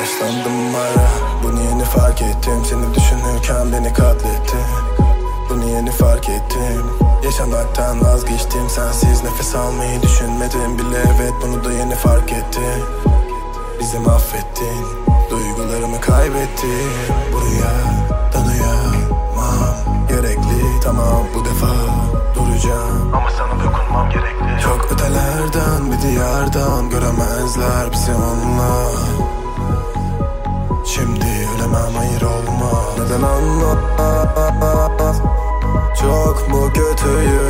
Yaşlandım ara, bunu yeni fark ettim. Seni düşünürken beni katlettin. Bunu yeni fark ettim. Yaşamaktan vazgeçtim, sensiz nefes almayı düşünmedim bile. Evet, bunu da yeni fark ettim. Bizi mahvettin, duygularımı kaybettim. Buraya dayanamam, gerekli tamam bu defa duracağım. Ama sana dokunmam gerekli. Çok ötelerden bir diyardan göremezler bizi onlar. Şimdi ölemem, hayır olma. Neden anlamaz? Çok mu kötüyüm?